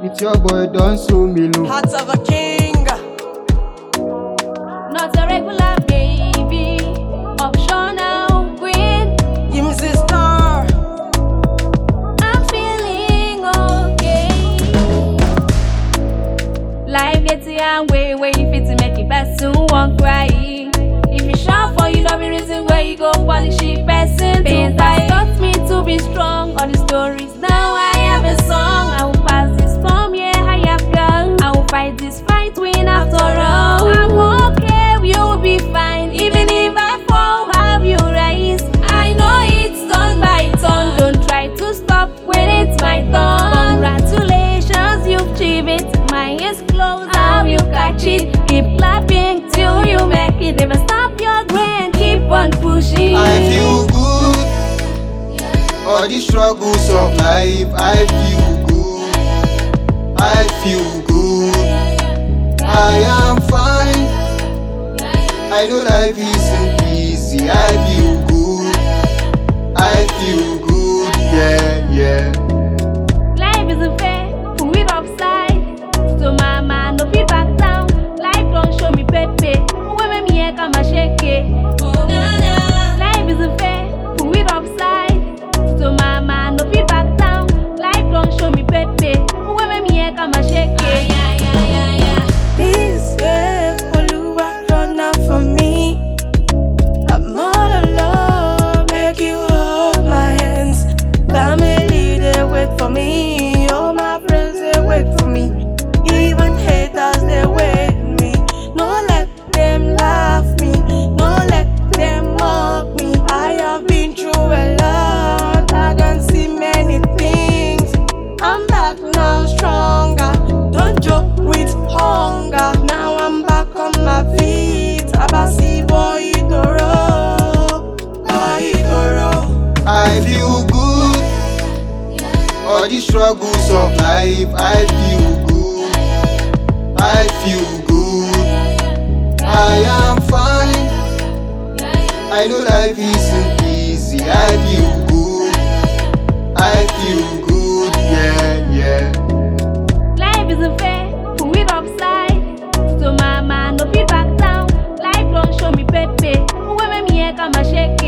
with your boy, don't show me low. Hearts of a king. Not a regular baby, optional queen. Him sister. I'm feeling okay. Life gets young way if it's make it person won't cry. If you shout for you, don't be reason where you go polish it person. Pains that taught me to be strong. All the stories now I have a song. I will pass this storm, yeah I have gone. I will fight this fight, win after all. I'm okay, you'll be fine. Even if I fall, have you rise. I know it's done by turn. Don't try to stop when it's my turn. Congratulations, you've achieved it. My ears closed, how you catch it. Keep clapping till you make it. Never stop your grind, keep on pushing. I feel good. All the struggles of life, I feel good. I feel good. I am fine. I know life isn't easy. I feel good. I feel good. Yeah. Life isn't fair, put it upside. So mama, no feedback down. Life don't show me pepe. When me here come a shake it. Life isn't fair, put it upside. So mama, no feedback down. Life don't show me pepe. When me here come a shake it. This way, Oluwa run out for me. I'm all alone, make you hold my hands. Family, they wait for me. All my friends, they wait for me. Even haters, they wait me. No let them laugh me. No let them mock me. I have been through a lot. I can see many things. I'm back now, stronger. Don't joke with hunger. Now I'm back on my feet. Abasi boy Idoro. I feel good. All the struggles of life, I feel good. I feel good. I am fine. I know life isn't easy. I feel good. I feel good. Yeah. Life isn't fair, put it upside. So mama, no feedback down. Life don't show me pepe. When me here come a shake